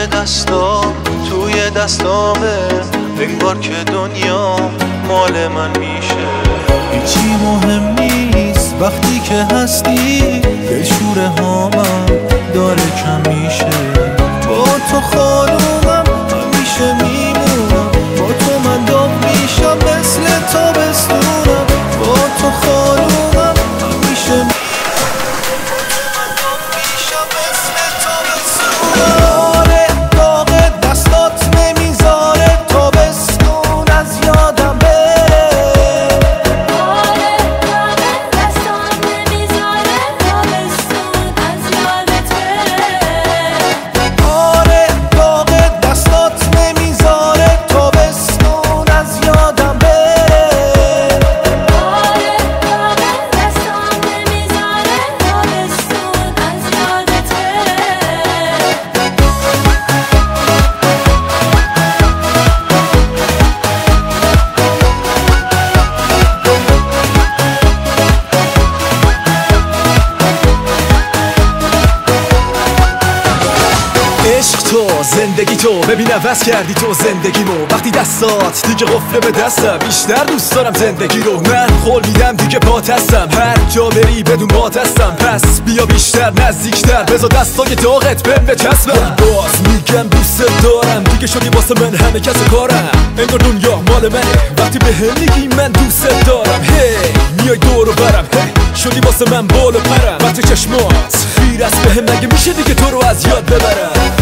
توی دستامه، انگار که دنیا مال من میشه. هیچی مهم نیست وقتی که هستی، دلشوره هامم داره کم میشه. با تو خانومم همیشه میمونم، با تو من داغ میشم مثل تابستونم. با تو خانومم همیشه میمونم، با تو من داغ میشم مثل تابستونم. تو زندگی تو ببین عوض کردی تو زندگیمو. وقتی دستات دیگه قفله به دستم، بیشتر دوست دارم زندگی رو. من قول میدم دیگه پات هستم، هر جا بری بدون بات هستم. پس بیا بیشتر نزدیکتر، بذار دستای داغت بهم بچسبم. باز میگم دوست دارم، دیگه شدی واسه من همه کس کارم. انگار دنیا مال منه وقتی بهم میگی من دوست دارم. هی میای دور و برم، هی شدی واسه من بال و پرم. وقتی چشمات خیر است بهم، مگه میشه دیگه تو رو از یاد ببرم؟